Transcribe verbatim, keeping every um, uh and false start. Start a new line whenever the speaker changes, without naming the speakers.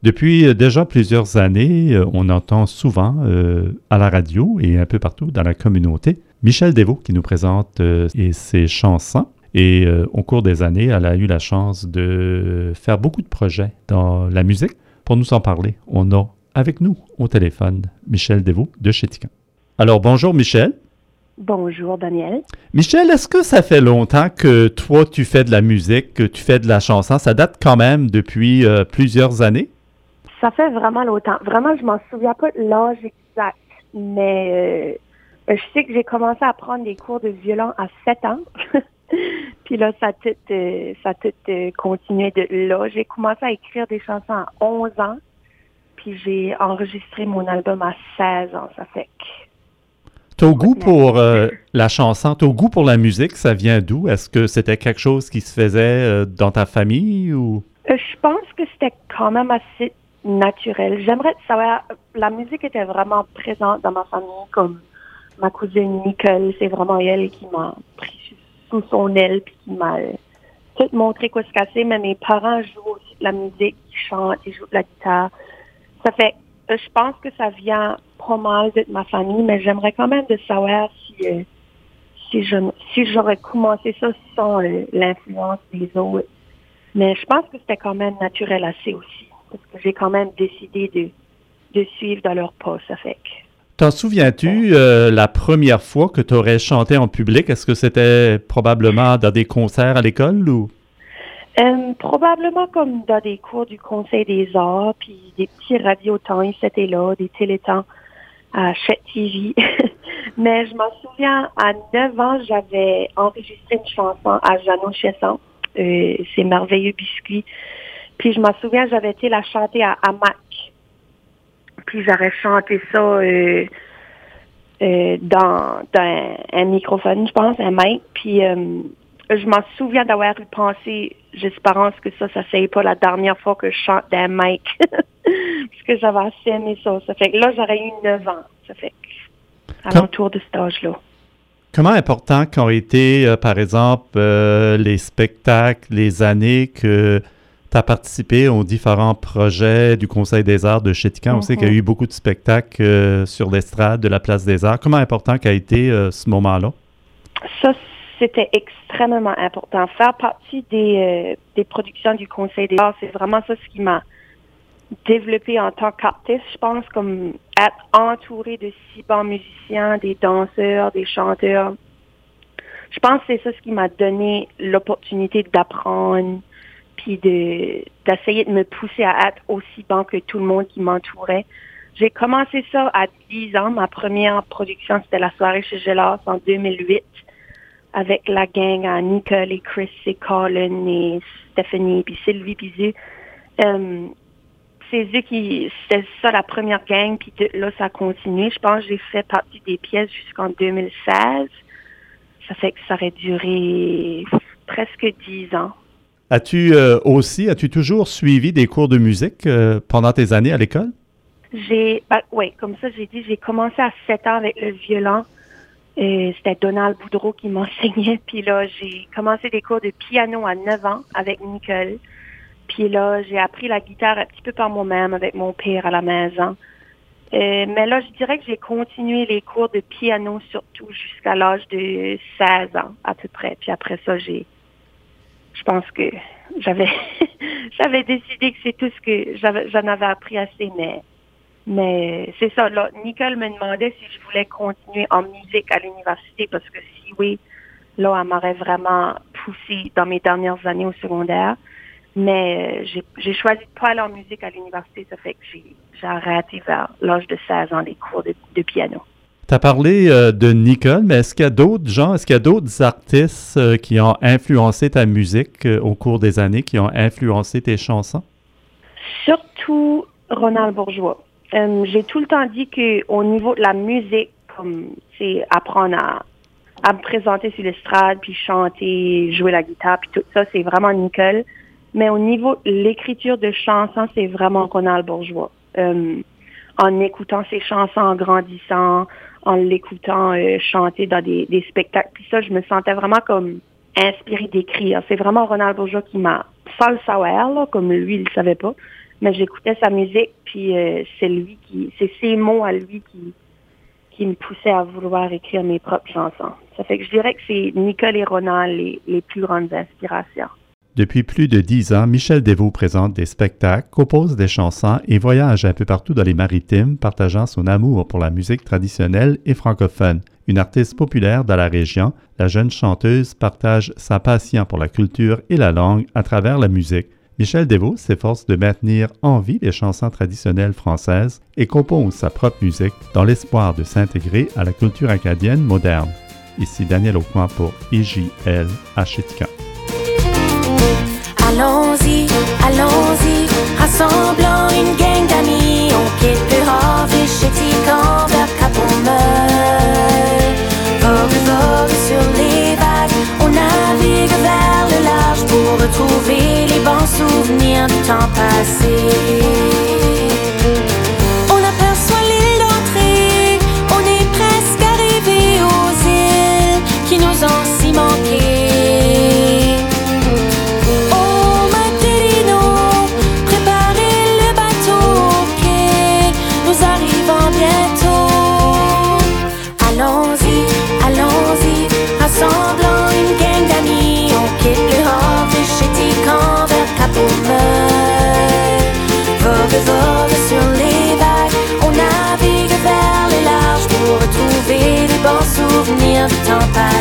Depuis euh, déjà plusieurs années, euh, on entend souvent euh, à la radio et un peu partout dans la communauté Michèle Dévaux qui nous présente euh, et ses chansons. Et euh, au cours des années, elle a eu la chance de faire beaucoup de projets dans la musique. Pour nous en parler, on a avec nous au téléphone Michèle Dévaux de Chéticamp. Alors bonjour Michèle.
Bonjour Daniel.
Michèle, est-ce que ça fait longtemps que toi tu fais de la musique, que tu fais de la chanson? Ça date quand même depuis euh, plusieurs années?
Ça fait vraiment longtemps. Vraiment, je m'en souviens pas de l'âge exact, mais euh, je sais que j'ai commencé à prendre des cours de violon à sept ans. Puis là, ça a tout, euh, ça a tout euh, continué de là. J'ai commencé à écrire des chansons à onze ans, puis j'ai enregistré mon album à seize ans. Ça fait que...
Ton goût pour euh, la chanson, ton goût pour la musique, ça vient d'où? Est-ce que c'était quelque chose qui se faisait euh, dans ta famille ou?
Euh, je pense que c'était quand même assez naturel. J'aimerais savoir, la musique était vraiment présente dans ma famille, comme ma cousine Nicole, c'est vraiment elle qui m'a pris sous son aile puis qui m'a tout montré quoi se casser, mais mes parents jouent aussi de la musique, ils chantent, ils jouent de la guitare. Ça fait, euh, je pense que ça vient pas mal de ma famille, mais j'aimerais quand même de savoir si euh, si je si j'aurais commencé ça sans euh, l'influence des autres. Mais je pense que c'était quand même naturel assez aussi, parce que j'ai quand même décidé de, de suivre dans leur pas, ça fait que...
T'en souviens-tu euh, la première fois que tu aurais chanté en public? Est-ce que c'était probablement dans des concerts à l'école ou?
Euh, probablement comme dans des cours du Conseil des arts, puis des petits radiotons, c'était là, des télétons à Chet T V. Mais je m'en souviens, à neuf ans, j'avais enregistré une chanson à Jeannot Chesson. Euh, c'est Merveilleux Biscuit. Puis je m'en souviens, j'avais été la chanter à Hamac. Puis j'aurais chanté ça euh, euh, dans, dans un, un microphone, je pense, un mic. Puis euh, je m'en souviens d'avoir eu pensé, j'espère que ça, ça ne pas la dernière fois que je chante d'un mic. Parce que j'avais assez aimé ça. Ça fait que là, j'aurais eu neuf ans. Ça fait à
Comme...
l'entour de cet âge-là.
Comment important qu'ont été, euh, par exemple, euh, les spectacles, les années que tu as participé aux différents projets du Conseil des arts de Chéticamp? Mm-hmm. On sait qu'il y a eu beaucoup de spectacles euh, sur l'estrade de la Place des Arts. Comment important qu'a été euh, ce moment-là?
Ça, c'était extrêmement important. Faire partie des, euh, des productions du Conseil des arts, c'est vraiment ça ce qui m'a développé en tant qu'artiste, je pense, comme être entouré de si bons musiciens, des danseurs, des chanteurs. Je pense que c'est ça ce qui m'a donné l'opportunité d'apprendre, puis de d'essayer de me pousser à être aussi bon que tout le monde qui m'entourait. J'ai commencé ça à dix ans. Ma première production, c'était la soirée chez Gelas en deux mille huit, avec la gang à Nicole et Chris et Colin et Stephanie, puis Sylvie Pizu. Um, c'est eux qui, c'était ça la première gang, puis de, là, ça a continué. Je pense que j'ai fait partie des pièces jusqu'en deux mille seize. Ça fait que ça aurait duré presque dix ans.
As-tu euh, aussi, as-tu toujours suivi des cours de musique euh, pendant tes années à l'école?
J'ai, ben, oui, comme ça, j'ai dit, j'ai commencé à sept ans avec le violon. Euh, c'était Donald Boudreau qui m'enseignait. Puis là, j'ai commencé des cours de piano à neuf ans avec Nicole. Puis là, j'ai appris la guitare un petit peu par moi-même avec mon père à la maison. Euh, mais là, je dirais que j'ai continué les cours de piano surtout jusqu'à l'âge de seize ans à peu près. Puis après ça, j'ai, je pense que j'avais, j'avais décidé que c'est tout ce que j'avais, j'en avais appris assez. Mais, mais c'est ça. Là, Nicole me demandait si je voulais continuer en musique à l'université parce que si oui, là, elle m'aurait vraiment poussé dans mes dernières années au secondaire. Mais euh, j'ai, j'ai choisi de pas aller en musique à l'université, ça fait que j'ai, j'ai arrêté vers l'âge de seize ans les cours de, de piano.
Tu as parlé euh, de Nicole, mais est-ce qu'il y a d'autres gens, est-ce qu'il y a d'autres artistes euh, qui ont influencé ta musique euh, au cours des années, qui ont influencé tes chansons?
Surtout Ronald Bourgeois. Euh, j'ai tout le temps dit qu'au niveau de la musique, comme c'est apprendre à, à me présenter sur l'estrade, puis chanter, jouer la guitare, puis tout ça, c'est vraiment Nicole. Mais au niveau de l'écriture de chansons, c'est vraiment Ronald Bourgeois. Euh, en écoutant ses chansons, en grandissant, en l'écoutant euh, chanter dans des, des spectacles. Puis ça, je me sentais vraiment comme inspirée d'écrire. C'est vraiment Ronald Bourgeois qui m'a, sans le savoir, là, comme lui, il le savait pas, mais j'écoutais sa musique, puis euh, c'est lui qui, c'est ses mots à lui qui, qui me poussaient à vouloir écrire mes propres chansons. Ça fait que je dirais que c'est Nicole et Ronan les, les plus grandes inspirations.
Depuis plus de dix ans, Michel Dévaux présente des spectacles, compose des chansons et voyage un peu partout dans les Maritimes, partageant son amour pour la musique traditionnelle et francophone. Une artiste populaire dans la région, la jeune chanteuse partage sa passion pour la culture et la langue à travers la musique. Michel Dévaux s'efforce de maintenir en vie les chansons traditionnelles françaises et compose sa propre musique dans l'espoir de s'intégrer à la culture acadienne moderne. Ici Daniel Aucoin pour I J L Ashitika.
Allons-y, allons-y, rassemblant une gang d'amis. On quitte le Havre et Chéticamp vers Cap-au-Meul. Vogue, vogue sur les vagues, on navigue vers le large pour retrouver les bons souvenirs du temps passé. On aperçoit l'île d'entrée, on est presque arrivé aux îles qui nous ont si manqué. Rassemblant une gang d'amis, on quitte le Havre et Chéticamp vers Cap-au-Meul. Vogue, vogue sur les vagues, on navigue vers le large pour retrouver les bons souvenirs du temps passé.